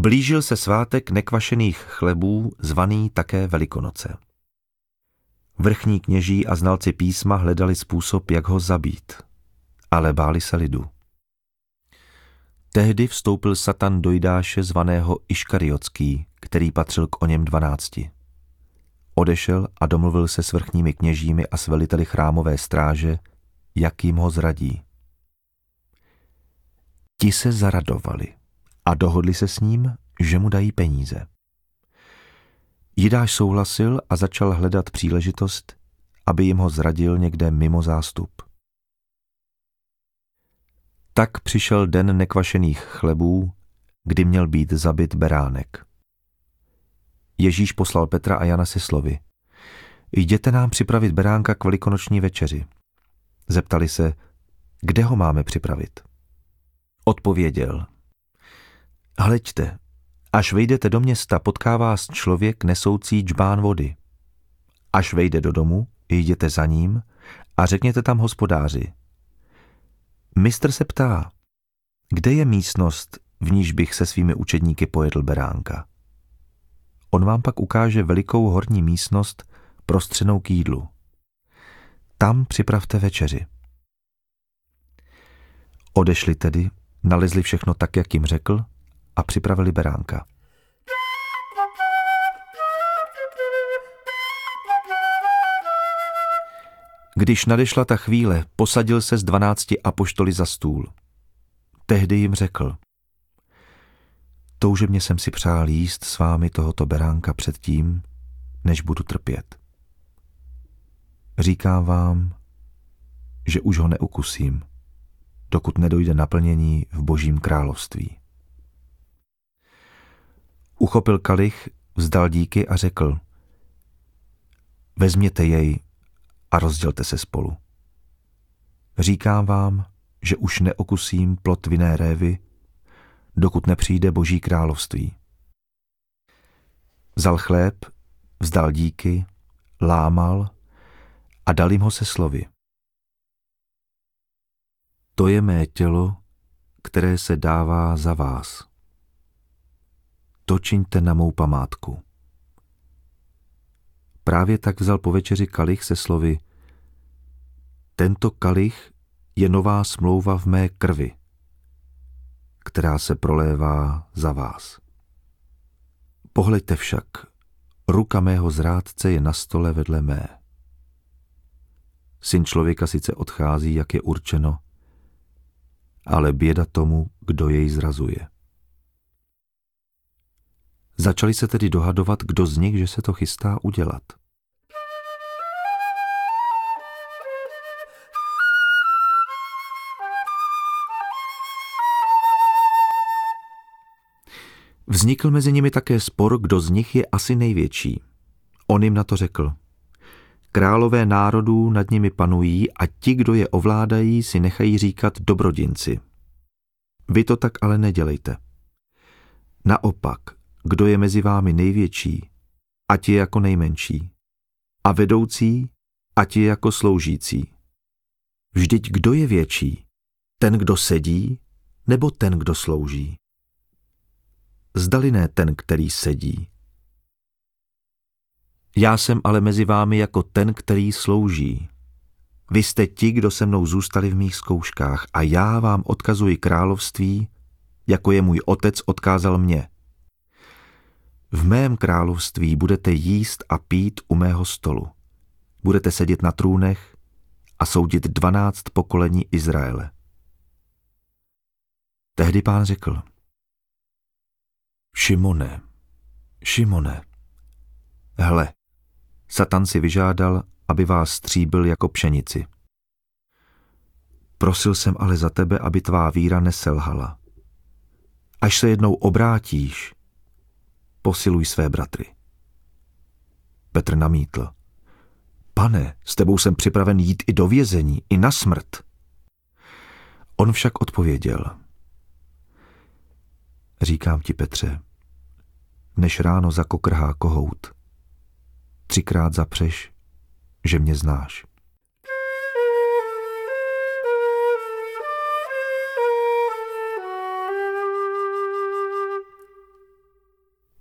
Blížil se svátek nekvašených chlebů, zvaný také Velikonoce. Vrchní kněží a znalci písma hledali způsob, jak ho zabít, ale báli se lidu. Tehdy vstoupil Satan do Jidáše zvaného Iškariotský, který patřil k oněm 12. Odešel a domluvil se s vrchními kněžími a s veliteli chrámové stráže, jak jim ho zradí. Ti se zaradovali a dohodli se s ním, že mu dají peníze. Jidáš souhlasil a začal hledat příležitost, aby jim ho zradil někde mimo zástup. Tak přišel den nekvašených chlebů, kdy měl být zabit beránek. Ježíš poslal Petra a Jana se slovy: Jděte nám připravit beránka k velikonoční večeři. Zeptali se, kde ho máme připravit. Odpověděl: Hleďte, až vejdete do města, potká vás člověk nesoucí džbán vody. Až vejde do domu, jděte za ním a řekněte tam hospodáři: Mistr se ptá, kde je místnost, v níž bych se svými učedníky pojedl beránka. On vám pak ukáže velikou horní místnost prostřenou k jídlu. Tam připravte večeři. Odešli tedy, nalezli všechno tak, jak jim řekl, a připravili beránka. Když nadešla ta chvíle, posadil se s 12 apoštoly za stůl. Tehdy jim řekl: Toužebně jsem si přál jíst s vámi tohoto beránka předtím, než budu trpět. Říkám vám, že už ho neukusím, dokud nedojde naplnění v Božím království. Uchopil kalich, vzdal díky a řekl: Vezměte jej a rozdělte se spolu. Říkám vám, že už neokusím plod vinné révy, dokud nepřijde Boží království. Vzal chléb, vzdal díky, lámal a dal jim ho se slovy: To je mé tělo, které se dává za vás. To čiňte na mou památku. Právě tak vzal po večeři kalich se slovy: Tento kalich je nová smlouva v mé krvi, která se prolévá za vás. Pohleďte však, ruka mého zrádce je na stole vedle mé. Syn člověka sice odchází, jak je určeno, ale běda tomu, kdo jej zrazuje. Začali se tedy dohadovat, kdo z nich, že se to chystá udělat. Vznikl mezi nimi také spor, kdo z nich je asi největší. On jim na to řekl: Králové národů nad nimi panují a ti, kdo je ovládají, si nechají říkat dobrodinci. Vy to tak ale nedělejte. Naopak, kdo je mezi vámi největší, ať je jako nejmenší. A vedoucí, ať je jako sloužící. Vždyť kdo je větší? Ten, kdo sedí, nebo ten, kdo slouží? Zdali ne ten, který sedí. Já jsem ale mezi vámi jako ten, který slouží. Vy jste ti, kdo se mnou zůstali v mých zkouškách, a já vám odkazuji království, jako je můj otec odkázal mě. V mém království budete jíst a pít u mého stolu. Budete sedět na trůnech a soudit 12 pokolení Izraele. Tehdy Pán řekl: Šimone, Šimone, hle, Satan si vyžádal, aby vás stříbil jako pšenici. Prosil jsem ale za tebe, aby tvá víra neselhala. Až se jednou obrátíš, posiluj své bratry. Petr namítl: Pane, s tebou jsem připraven jít i do vězení, i na smrt. On však odpověděl: Říkám ti, Petře, než ráno zakokrhá kohout, 3krát zapřeš, že mě znáš.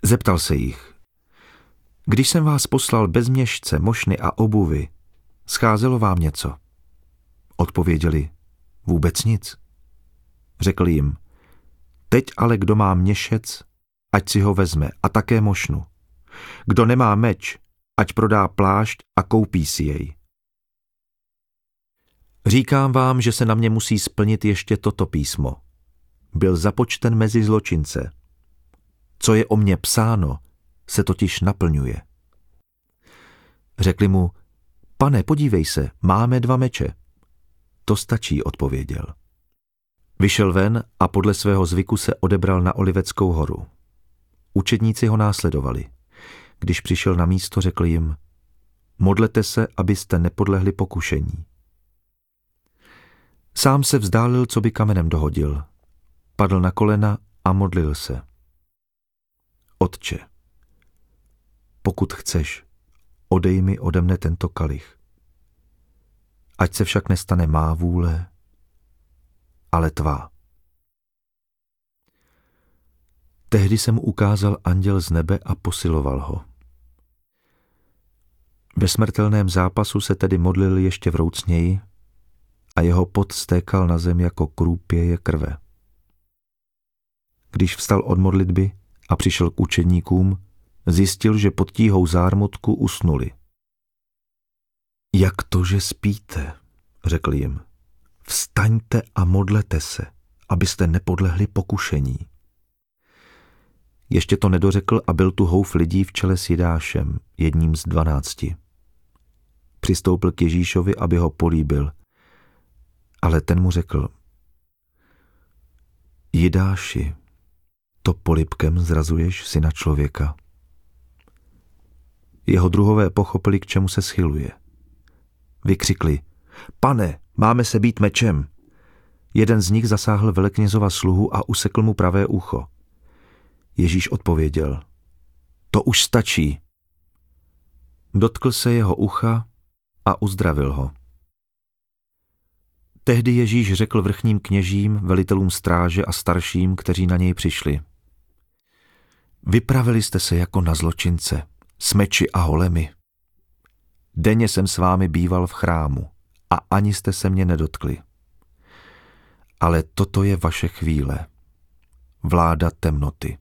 Zeptal se jich: Když jsem vás poslal bez měšce, mošny a obuvy, scházelo vám něco? Odpověděli: Vůbec nic. Řekl jim: Teď ale kdo má měšec, ať si ho vezme, a také mošnu. Kdo nemá meč, ať prodá plášť a koupí si jej. Říkám vám, že se na mě musí splnit ještě toto písmo. Byl započten mezi zločince. Co je o mně psáno, se totiž naplňuje. Řekli mu: Pane, podívej se, máme 2 meče. To stačí, odpověděl. Vyšel ven a podle svého zvyku se odebral na Oliveckou horu. Učedníci ho následovali. Když přišel na místo, řekl jim: Modlete se, abyste nepodlehli pokušení. Sám se vzdálil, co by kamenem dohodil. Padl na kolena a modlil se. Otče, pokud chceš, odej mi ode mne tento kalich. Ať se však nestane má vůle, ale tvá. Tehdy se mu ukázal anděl z nebe a posiloval ho. Ve smrtelném zápasu se tedy modlil ještě vroucněji a jeho pot stékal na zem jako krůpěje krve. Když vstal od modlitby a přišel k učedníkům, zjistil, že pod tíhou zármutku usnuli. Jak to, že spíte, řekl jim. Vstaňte a modlete se, abyste nepodlehli pokušení. Ještě to nedořekl a byl tu houf lidí v čele s Jidášem, jedním z 12. Přistoupil k Ježíšovi, aby ho políbil, ale ten mu řekl: Jidáši, to polibkem zrazuješ syna člověka. Jeho druhové pochopili, k čemu se schyluje. Vykřikli: Pane, máme se být mečem. Jeden z nich zasáhl veleknězova sluhu a usekl mu pravé ucho. Ježíš odpověděl: To už stačí. Dotkl se jeho ucha a uzdravil ho. Tehdy Ježíš řekl vrchním kněžím, velitelům stráže a starším, kteří na něj přišli: Vypravili jste se jako na zločince, s meči a holemi. Denně jsem s vámi býval v chrámu a ani jste se mě nedotkli. Ale toto je vaše chvíle, vláda temnoty.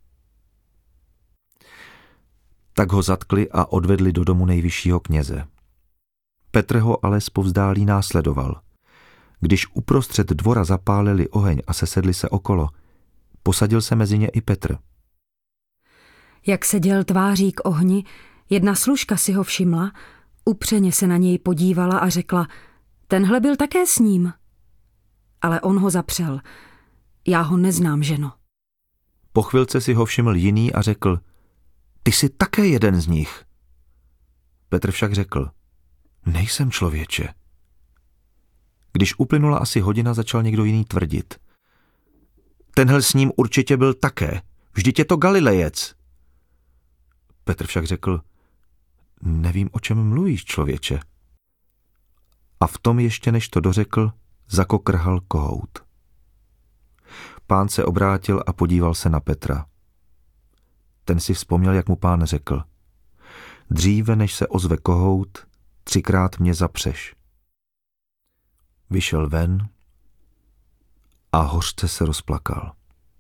Tak ho zatkli a odvedli do domu nejvyššího kněze. Petr ho ale zpovzdálí následoval. Když uprostřed dvora zapálili oheň a sesedli se okolo, posadil se mezi ně i Petr. Jak seděl tváří k ohni, jedna služka si ho všimla, upřeně se na něj podívala a řekla: Tenhle byl také s ním. Ale on ho zapřel: Já ho neznám, ženo. Po chvilce si ho všiml jiný a řekl: Ty jsi také jeden z nich. Petr však řekl: Nejsem, člověče. Když uplynula asi hodina, začal někdo jiný tvrdit: Tenhle s ním určitě byl také, vždyť je to Galilejec. Petr však řekl: Nevím, o čem mluvíš, člověče. A v tom ještě než to dořekl, zakokrhal kohout. Pán se obrátil a podíval se na Petra. Ten si vzpomněl, jak mu Pán řekl: Dříve než se ozve kohout, 3krát mě zapřeš. Vyšel ven a hořce se rozplakal.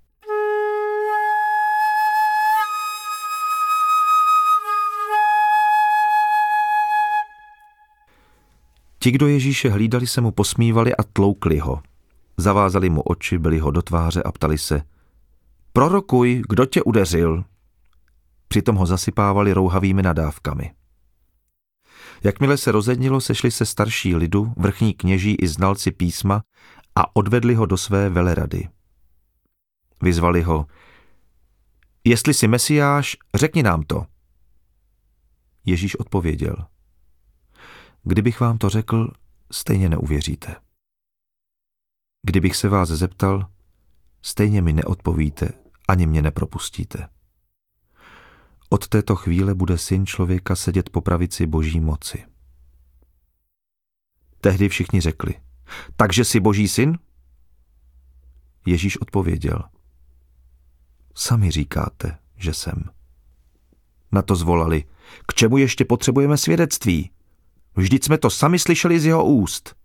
Ti, kdo Ježíše hlídali, se mu posmívali a tloukli ho. Zavázali mu oči, byli ho do tváře a ptali se: Prorokuj, kdo tě udeřil? Přitom ho zasypávali rouhavými nadávkami. Jakmile se rozednilo, sešli se starší lidu, vrchní kněží i znalci písma a odvedli ho do své velerady. Vyzvali ho: Jestli jsi Mesiáš, řekni nám to. Ježíš odpověděl: Kdybych vám to řekl, stejně neuvěříte. Kdybych se vás zeptal, stejně mi neodpovíte, ani mě nepropustíte. Od této chvíle bude Syn člověka sedět po pravici Boží moci. Tehdy všichni řekli: Takže jsi Boží syn? Ježíš odpověděl: Sami říkáte, že jsem. Na to zvolali: K čemu ještě potřebujeme svědectví? Vždyť jsme to sami slyšeli z jeho úst.